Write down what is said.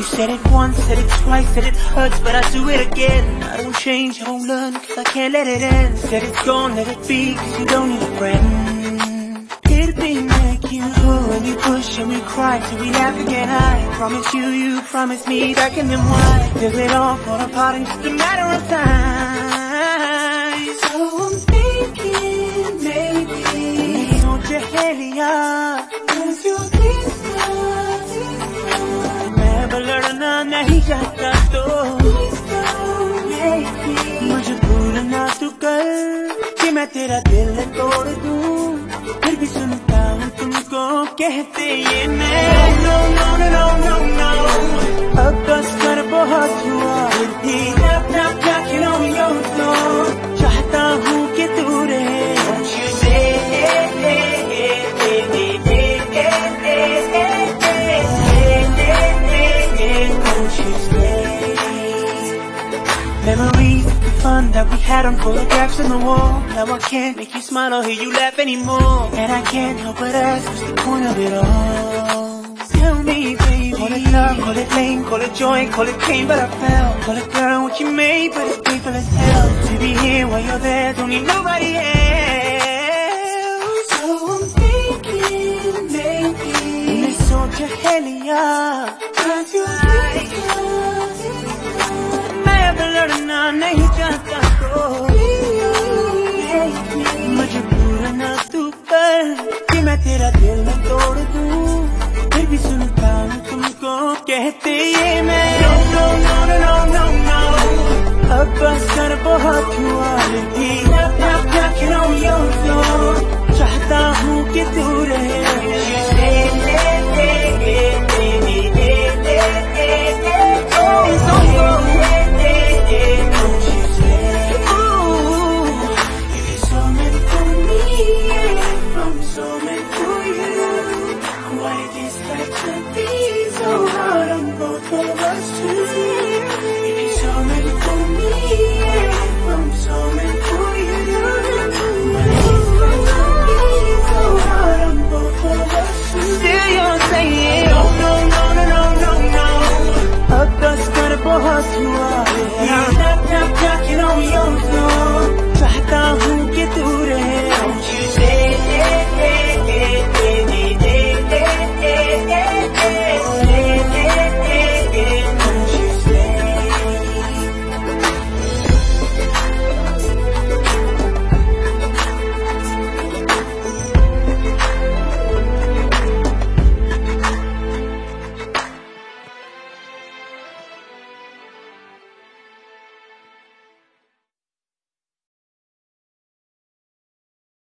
said it once, said it twice, said it hurts, but I do it again. I don't change, I won't learn, cause I can't let it end. Said it's gone, let it be, cause you don't need a friend. It'd be like you pull and you push and we cry till we laugh again. I promise you, you promise me, back and then why does it all fall apart in just a matter of time? So I'm thinking maybe don't you helia, cause you're this लड़ना नहीं चाहता तो मजबूर ना तू कर कि मैं तेरा दिल तोड़ दूं, फिर भी सुनता हूँ तुमको कहते ये मैं no no no no no no अब बस कर बहुत हुआ फिर भी अपना क्या खिलाऊं यो तो चाहता हूँ कि तू रहे Memories of the fun that we had on photographs on the wall. Now I can't make you smile or hear you laugh anymore, and I can't help but ask, what's the point of it all? Tell me, baby. Call it love, call it lame, call it joy, call it pain, but I fell. Call it girl, what you made, but it's painful as hell to be here while you're there, don't need nobody else. So I'm thinking, maybe let's sort your helia, cause you're लड़ना नहीं चाहता तो मजबूर ना तू कर कि मैं तेरा दिल न तोड़ दूं, फिर भी सुनता हूँ तुमको कहते ये मैं no no no no no no अब बस कर बहुत हुआ लेकिन अपना क्या खिलाऊं यो तो चाहता हूँ कि तू रहे बहुत हुआ